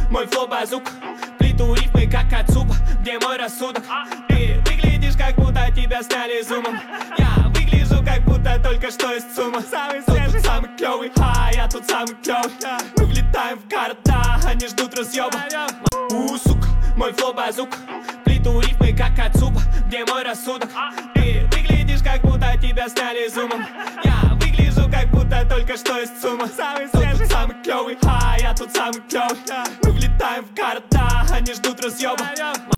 мой флоу базук. Плиту рифмы как от супа, где мой рассудок. Ты выглядишь как будто тебя сняли зумом. Я выгляжу как будто только что из ЦУМа. Самый свежий, самый клёвый, а я тут самый клёвый. Мы влетаем в города, они ждут разъёба. Сука, мой флоу базук. Плиту рифмы как от супа, где мой рассудок. Ты выглядишь как будто тебя сняли зумом. Я выгляжу как будто только что из ЦУМа. Самый свежий, самый клёвый, а я тут самый клёвый. Мы влетаем в города, они ждут разъёба.